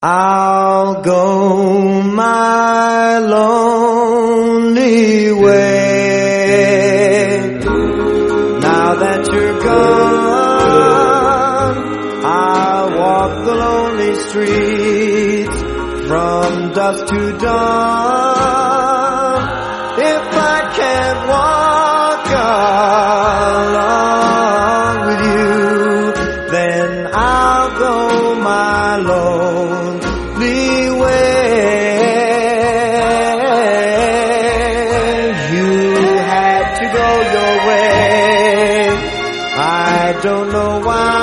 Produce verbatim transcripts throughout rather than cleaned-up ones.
I'll go my lonely way. Now that you're gone, I'll walk the lonely streets from dusk to dawn. If I can't walk along with you, then I'll go my lonely way. You had to go your way, I don't know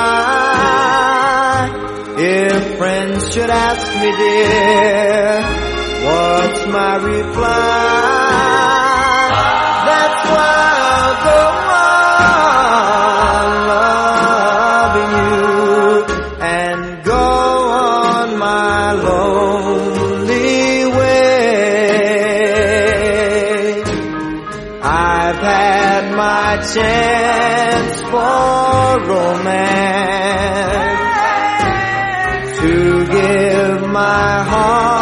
why. If friends should ask me, dear, what's my reply? That's why I'll go on loving you and go on my lonely way. I've had my chance for romance, to give my heart